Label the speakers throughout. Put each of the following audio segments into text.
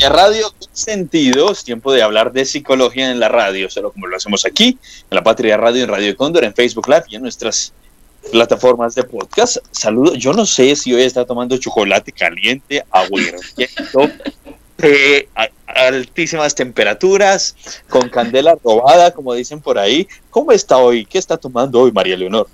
Speaker 1: Patria Radio con sentido. Es tiempo de hablar de psicología en la radio, solo como lo hacemos aquí, en la Patria Radio, en Radio Cóndor, en Facebook Live y en nuestras plataformas de podcast. Saludo, yo no sé si hoy está tomando chocolate caliente, agua hirviendo, altísimas temperaturas, con candela robada, como dicen por ahí. ¿Cómo está hoy? ¿Qué está tomando hoy, María Leonor?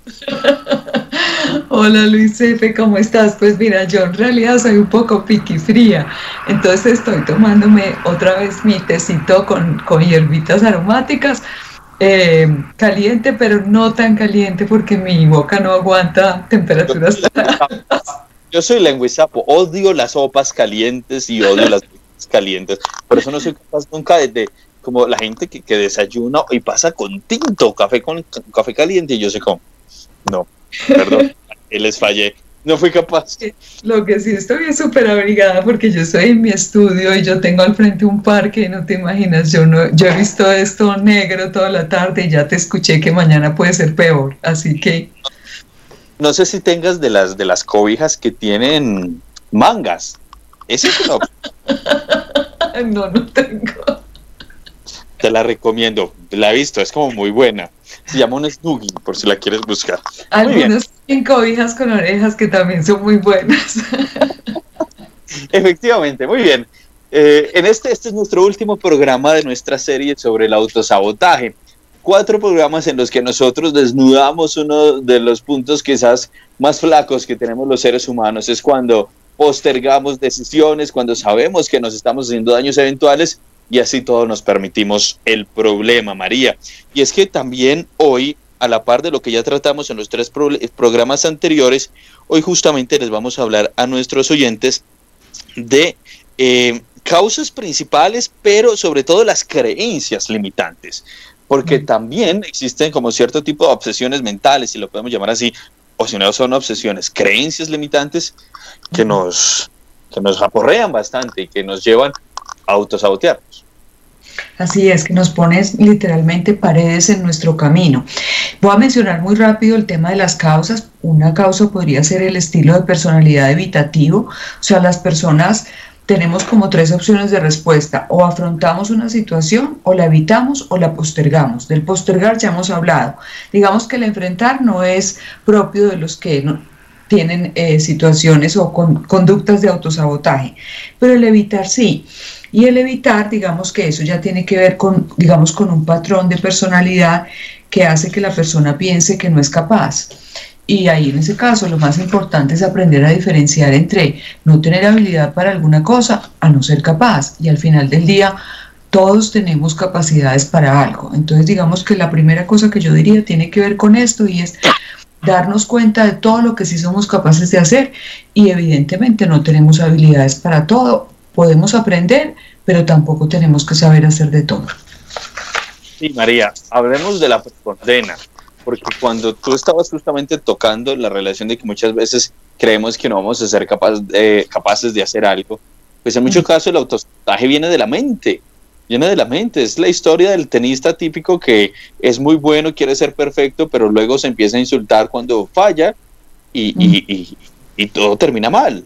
Speaker 2: Hola Luis F., ¿cómo estás? Pues mira, yo en realidad soy un poco piquifría, entonces estoy tomándome otra vez mi tecito con hierbitas aromáticas, caliente, pero no tan caliente porque mi boca no aguanta temperaturas tan altas.
Speaker 1: Yo soy lengüizapo, odio las sopas calientes y odio las bebidas calientes, por eso no soy capaz nunca de como la gente que desayuna y pasa con tinto, café caliente, y yo sé cómo, no. Perdón, les fallé, no fui capaz.
Speaker 2: Lo que sí estoy es súper abrigada porque yo estoy en mi estudio y yo tengo al frente un parque, no te imaginas, yo he visto esto negro toda la tarde y ya te escuché que mañana puede ser peor, así que...
Speaker 1: No sé si tengas de las cobijas que tienen mangas, ese es no.
Speaker 2: No tengo.
Speaker 1: Te la recomiendo, la he visto, es como muy buena. Se llama un snugging, por si la quieres buscar.
Speaker 2: Algunos tienen cobijas con orejas que también son muy buenas.
Speaker 1: Efectivamente, muy bien. Este es nuestro último programa de nuestra serie sobre el autosabotaje. 4 programas en los que nosotros desnudamos uno de los puntos quizás más flacos que tenemos los seres humanos. Es cuando postergamos decisiones, cuando sabemos que nos estamos haciendo daños eventuales, y así todos nos permitimos el problema, María. Y es que también hoy, a la par de lo que ya tratamos en los 3 programas anteriores, hoy justamente les vamos a hablar a nuestros oyentes de causas principales, pero sobre todo las creencias limitantes, porque también existen como cierto tipo de obsesiones mentales, si lo podemos llamar así, o si no son obsesiones, creencias limitantes que nos aporrean bastante y que nos llevan a autosabotearnos.
Speaker 2: Así es, que nos pones literalmente paredes en nuestro camino. Voy a mencionar muy rápido el tema de las causas. Una causa podría ser el estilo de personalidad evitativo, o sea, las personas tenemos como 3 opciones de respuesta: o afrontamos una situación, o la evitamos, o la postergamos. Del postergar ya hemos hablado. Digamos que el enfrentar no es propio de los que tienen situaciones o conductas de autosabotaje, pero el evitar sí. Y el evitar, digamos que eso ya tiene que ver con un patrón de personalidad que hace que la persona piense que no es capaz. Y ahí en ese caso lo más importante es aprender a diferenciar entre no tener habilidad para alguna cosa a no ser capaz. Y al final del día todos tenemos capacidades para algo. Entonces digamos que la primera cosa que yo diría tiene que ver con esto, y es darnos cuenta de todo lo que sí somos capaces de hacer, y evidentemente no tenemos habilidades para todo. Podemos aprender, pero tampoco tenemos que saber hacer de todo.
Speaker 1: Sí, María, hablemos de la condena, porque cuando tú estabas justamente tocando la relación de que muchas veces creemos que no vamos a ser capaces de hacer algo, pues en muchos casos el autosabotaje viene de la mente, es la historia del tenista típico que es muy bueno, quiere ser perfecto, pero luego se empieza a insultar cuando falla y todo termina mal,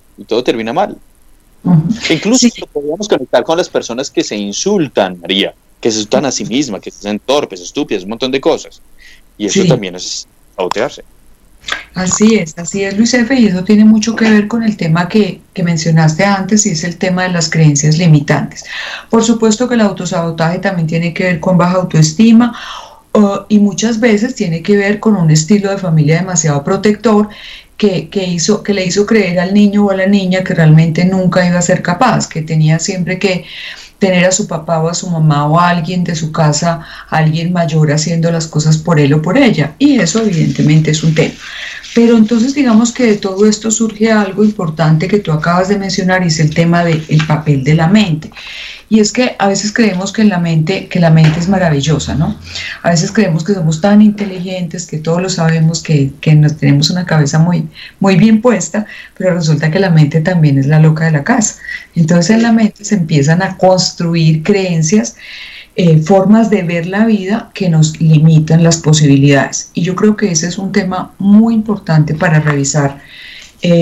Speaker 1: Incluso sí. Podríamos conectar con las personas que se insultan, María, que se insultan a sí mismas, que se hacen torpes, estúpidas, un montón de cosas. Y eso también es sabotearse.
Speaker 2: Así es, Luis F., y eso tiene mucho que ver con el tema que mencionaste antes, y es el tema de las creencias limitantes. Por supuesto que el autosabotaje también tiene que ver con baja autoestima, y muchas veces tiene que ver con un estilo de familia demasiado protector que le hizo creer al niño o a la niña que realmente nunca iba a ser capaz, que tenía siempre que tener a su papá o a su mamá o a alguien de su casa, alguien mayor haciendo las cosas por él o por ella, y eso evidentemente es un tema. Pero entonces digamos que de todo esto surge algo importante que tú acabas de mencionar, y es el tema del papel de la mente. Y es que a veces creemos que la mente es maravillosa, ¿no? A veces creemos que somos tan inteligentes, que todos lo sabemos, que nos tenemos una cabeza muy, muy bien puesta, pero resulta que la mente también es la loca de la casa. Entonces en la mente se empiezan a construir creencias, formas de ver la vida que nos limitan las posibilidades. Y yo creo que ese es un tema muy importante para revisar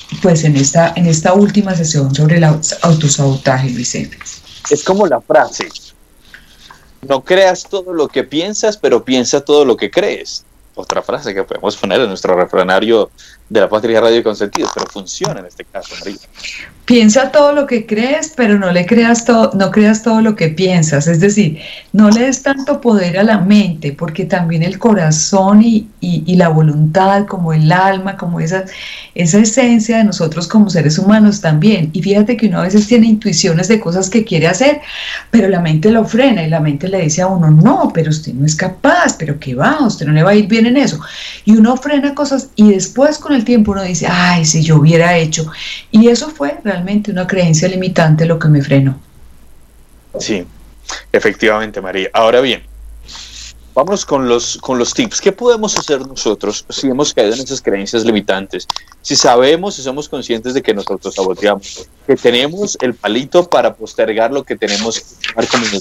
Speaker 2: pues en esta última sesión sobre el autosabotaje, Luis F.
Speaker 1: Es como la frase: no creas todo lo que piensas, pero piensa todo lo que crees. Otra frase que podemos poner en nuestro refranario de la Patria Radio con Sentido, pero funciona en este caso, María.
Speaker 2: Piensa todo lo que crees, pero no creas todo lo que piensas. Es decir, no le des tanto poder a la mente, porque también el corazón y la voluntad, como el alma, como esa esencia de nosotros como seres humanos también. Y fíjate que uno a veces tiene intuiciones de cosas que quiere hacer, pero la mente lo frena y la mente le dice a uno: no, pero usted no es capaz, pero qué va, usted no le va a ir bien en eso. Y uno frena cosas y después con el tiempo uno dice: ay, si yo hubiera hecho. Y eso fue realmente una creencia limitante lo que me frenó.
Speaker 1: Sí, efectivamente, María. Ahora bien, vamos con los tips. ¿Qué podemos hacer nosotros si hemos caído en esas creencias limitantes? Si sabemos, si somos conscientes de que nos autosaboteamos, que tenemos el palito para postergar lo que tenemos que tomar como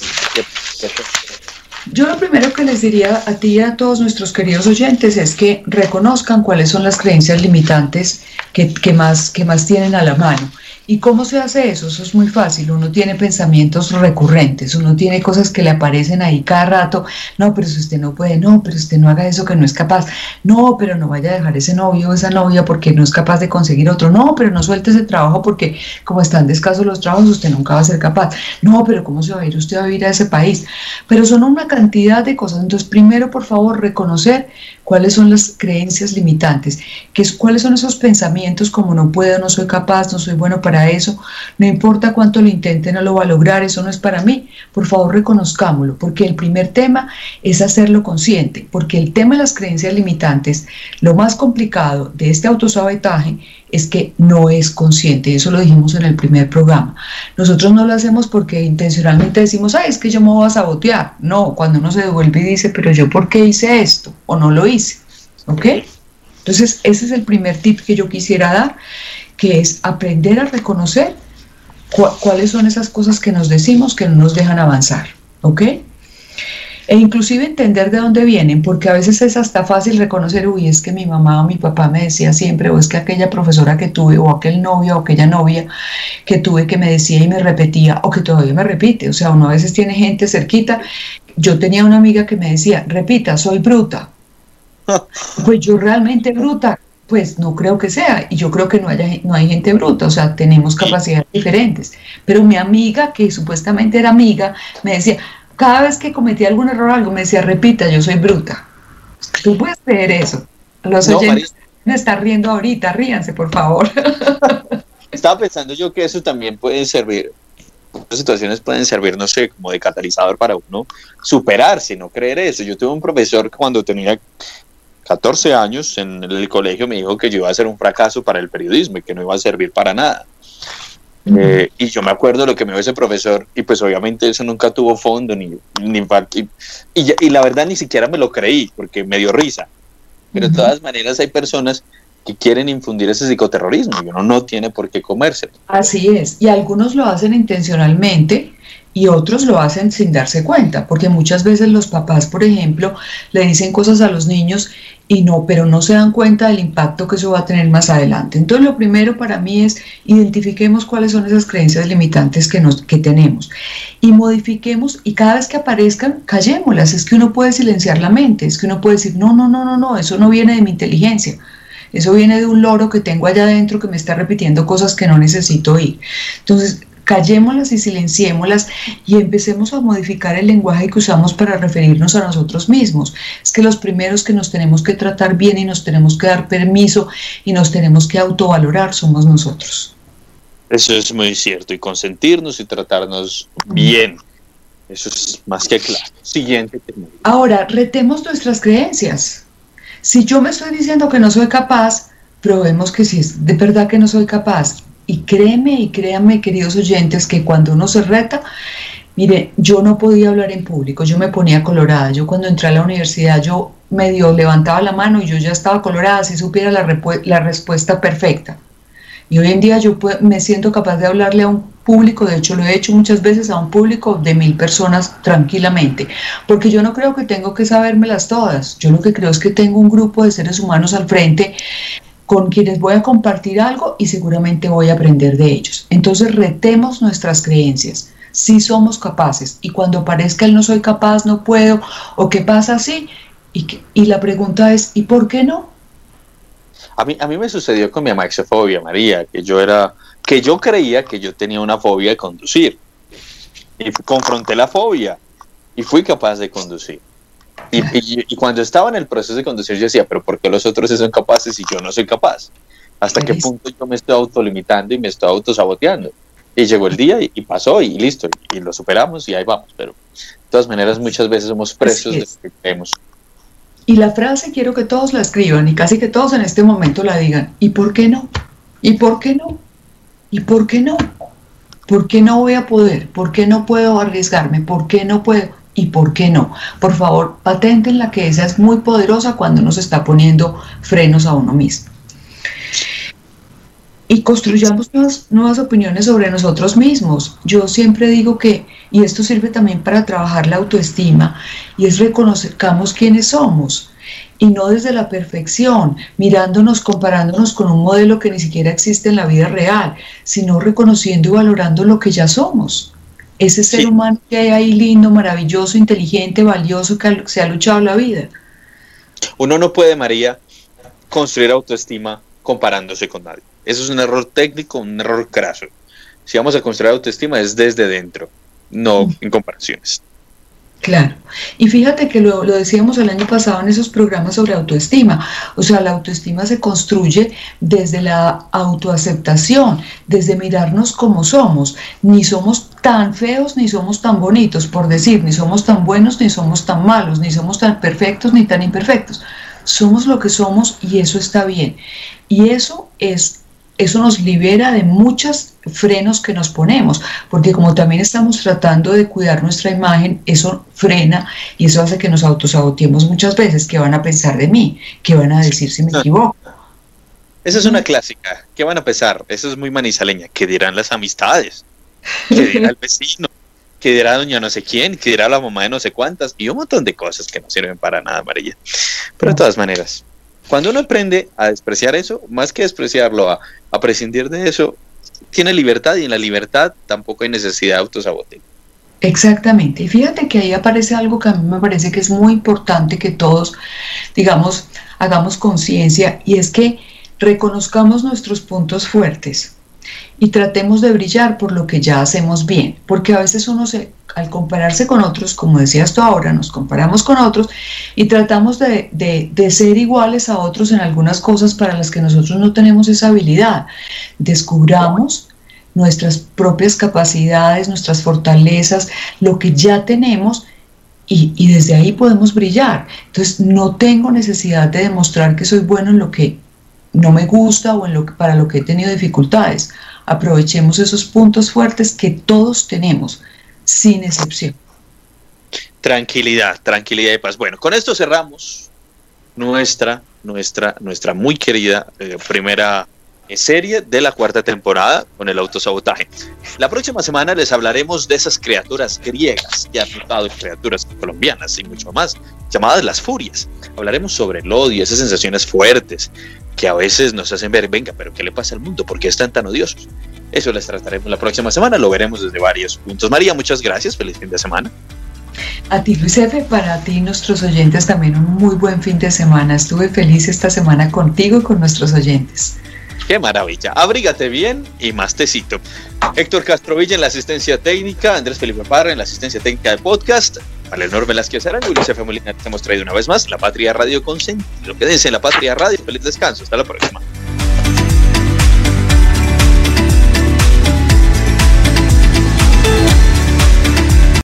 Speaker 2: Yo lo primero que les diría a ti y a todos nuestros queridos oyentes es que reconozcan cuáles son las creencias limitantes que más tienen a la mano. ¿Y cómo se hace eso? Eso es muy fácil. Uno tiene pensamientos recurrentes, uno tiene cosas que le aparecen ahí cada rato. No, pero si usted no puede, no, pero usted no haga eso que no es capaz. No, pero no vaya a dejar ese novio o esa novia porque no es capaz de conseguir otro. No, pero no suelte ese trabajo porque como están de escasos los trabajos, usted nunca va a ser capaz. No, pero ¿cómo se va a ir usted a vivir a ese país? Pero son una cantidad de cosas. Entonces, primero, por favor, reconocer cuáles son las creencias limitantes, cuáles son esos pensamientos como no puedo, no soy capaz, no soy bueno para eso, no importa cuánto lo intente, no lo va a lograr, eso no es para mí. Por favor, reconozcámoslo, porque el primer tema es hacerlo consciente, porque el tema de las creencias limitantes, lo más complicado de este autosabotaje es que no es consciente, y eso lo dijimos en el primer programa. Nosotros no lo hacemos porque intencionalmente decimos: ay, es que yo me voy a sabotear. No, cuando uno se devuelve y dice: pero yo ¿por qué hice esto? O no lo hice, ¿ok? Entonces ese es el primer tip que yo quisiera dar, que es aprender a reconocer cuáles son esas cosas que nos decimos que no nos dejan avanzar, ¿ok? E inclusive entender de dónde vienen, porque a veces es hasta fácil reconocer: uy, es que mi mamá o mi papá me decía siempre, o es que aquella profesora que tuve, o aquel novio o aquella novia que tuve que me decía y me repetía, o que todavía me repite. O sea, uno a veces tiene gente cerquita. Yo tenía una amiga que me decía: repita, soy bruta. Pues yo realmente bruta, pues no creo que sea, y yo creo que no hay gente bruta, o sea, tenemos capacidades diferentes. Pero mi amiga, que supuestamente era amiga, me decía, cada vez que cometía algún error o algo, me decía: repita, yo soy bruta. ¿Tú puedes creer eso? Los oyentes me están riendo ahorita, ríanse, por favor.
Speaker 1: Estaba pensando yo que eso también puede servir, las situaciones pueden servir, no sé, como de catalizador para uno superarse, no creer eso. Yo tuve un profesor que cuando tenía 14 años en el colegio me dijo que yo iba a ser un fracaso para el periodismo y que no iba a servir para nada. Y yo me acuerdo lo que me dijo ese profesor, y pues obviamente eso nunca tuvo fondo y la verdad ni siquiera me lo creí porque me dio risa. Pero de todas maneras hay personas que quieren infundir ese psicoterrorismo y uno no tiene por qué comérselo.
Speaker 2: Así es, y algunos lo hacen intencionalmente y otros lo hacen sin darse cuenta, porque muchas veces los papás, por ejemplo, le dicen cosas a los niños pero no se dan cuenta del impacto que eso va a tener más adelante. Entonces, lo primero para mí es identifiquemos cuáles son esas creencias limitantes que tenemos y modifiquemos, y cada vez que aparezcan, callémoslas. Es que uno puede silenciar la mente, es que uno puede decir: no, eso no viene de mi inteligencia. Eso viene de un loro que tengo allá adentro que me está repitiendo cosas que no necesito oír. Entonces, callémoslas y silenciémoslas y empecemos a modificar el lenguaje que usamos para referirnos a nosotros mismos. Es que los primeros que nos tenemos que tratar bien y nos tenemos que dar permiso y nos tenemos que autovalorar somos nosotros.
Speaker 1: Eso es muy cierto, y consentirnos y tratarnos bien. Eso es más que claro. Siguiente tema.
Speaker 2: Ahora, retemos nuestras creencias. Si yo me estoy diciendo que no soy capaz, probemos que sí es de verdad que no soy capaz. Y créanme, queridos oyentes, que cuando uno se reta, mire, yo no podía hablar en público, yo me ponía colorada. Yo cuando entré a la universidad, yo medio levantaba la mano y yo ya estaba colorada, si supiera la respuesta perfecta. Y hoy en día yo me siento capaz de hablarle a un público, de hecho lo he hecho muchas veces, a un público de 1000 personas tranquilamente, porque yo no creo que tengo que sabérmelas todas. Yo lo que creo es que tengo un grupo de seres humanos al frente con quienes voy a compartir algo y seguramente voy a aprender de ellos. Entonces retemos nuestras creencias. Sí somos capaces, y cuando parezca el no soy capaz, no puedo, o qué pasa así, y la pregunta es, ¿y por qué no?
Speaker 1: A mí me sucedió con mi amaxofobia, María, que yo creía que yo tenía una fobia de conducir, y confronté la fobia, y fui capaz de conducir. Y cuando estaba en el proceso de conducir, yo decía, pero ¿por qué los otros sí son capaces y yo no soy capaz? ¿Hasta qué punto yo me estoy autolimitando y me estoy autosaboteando? Y llegó el día y pasó y listo, y lo superamos y ahí vamos. Pero de todas maneras muchas veces somos presos de lo que creemos.
Speaker 2: Y la frase quiero que todos la escriban y casi que todos en este momento la digan. ¿Y por qué no? ¿Y por qué no? ¿Y por qué no? ¿Por qué no voy a poder? ¿Por qué no puedo arriesgarme? ¿Por qué no puedo? ¿Y por qué no? Por favor, paténtenla, que esa es muy poderosa cuando uno se está poniendo frenos a uno mismo. Y construyamos nuevas opiniones sobre nosotros mismos. Yo siempre digo que, y esto sirve también para trabajar la autoestima, y es reconozcamos quiénes somos, y no desde la perfección, mirándonos, comparándonos con un modelo que ni siquiera existe en la vida real, sino reconociendo y valorando lo que ya somos. Ese ser humano que hay ahí lindo, maravilloso, inteligente, valioso, que se ha luchado la vida.
Speaker 1: Uno no puede, María, construir autoestima comparándose con nadie. Eso es un error técnico, un error craso. Si vamos a construir autoestima es desde dentro, no en comparaciones.
Speaker 2: Claro, y fíjate que lo decíamos el año pasado en esos programas sobre autoestima, o sea, la autoestima se construye desde la autoaceptación, desde mirarnos como somos, ni somos tan feos ni somos tan bonitos, por decir, ni somos tan buenos ni somos tan malos, ni somos tan perfectos ni tan imperfectos, somos lo que somos y eso está bien, y eso nos libera de muchos frenos que nos ponemos, porque como también estamos tratando de cuidar nuestra imagen, eso frena y eso hace que nos autosaboteemos muchas veces. ¿Qué van a pensar de mí? ¿Qué van a decir si me equivoco?
Speaker 1: Esa es una clásica. ¿Qué van a pensar? Eso es muy manizaleña. ¿Qué dirán las amistades? ¿Qué dirá el vecino? ¿Qué dirá doña no sé quién? ¿Qué dirá la mamá de no sé cuántas? Y un montón de cosas que no sirven para nada, María. Pero de todas maneras, cuando uno aprende a despreciar eso, más que despreciarlo, a prescindir de eso, tiene libertad, y en la libertad tampoco hay necesidad de autosaboteo.
Speaker 2: Exactamente, y fíjate que ahí aparece algo que a mí me parece que es muy importante que todos, digamos, hagamos conciencia, y es que reconozcamos nuestros puntos fuertes y tratemos de brillar por lo que ya hacemos bien, porque a veces al compararse con otros, como decías tú ahora, nos comparamos con otros y tratamos de ser iguales a otros en algunas cosas para las que nosotros no tenemos esa habilidad. Descubramos nuestras propias capacidades, nuestras fortalezas, lo que ya tenemos, y desde ahí podemos brillar. Entonces no tengo necesidad de demostrar que soy bueno en lo que no me gusta o para lo que he tenido dificultades. Aprovechemos esos puntos fuertes que todos tenemos, sin excepción.
Speaker 1: Tranquilidad y paz. Bueno, con esto cerramos nuestra muy querida primera serie de la 4ª temporada con el autosabotaje. La próxima semana les hablaremos de esas criaturas griegas que han mutado en criaturas colombianas y mucho más, llamadas las furias. Hablaremos sobre el odio, esas sensaciones fuertes que a veces nos hacen ver, venga, pero ¿qué le pasa al mundo? ¿Por qué están tan odiosos? Eso les trataremos la próxima semana, lo veremos desde varios puntos. María, muchas gracias, feliz fin de semana.
Speaker 2: A ti, Luis F., para ti, nuestros oyentes, también un muy buen fin de semana. Estuve feliz esta semana contigo y con nuestros oyentes.
Speaker 1: ¡Qué maravilla! Abrígate bien y más tecito. Héctor Castrovilla en la asistencia técnica, Andrés Felipe Parra en la asistencia técnica del podcast, Valenor Velázquez Arango y Luis F. Molina, les hemos traído una vez más La Patria Radio Consentido. Quédense en La Patria Radio. Feliz descanso. Hasta la próxima.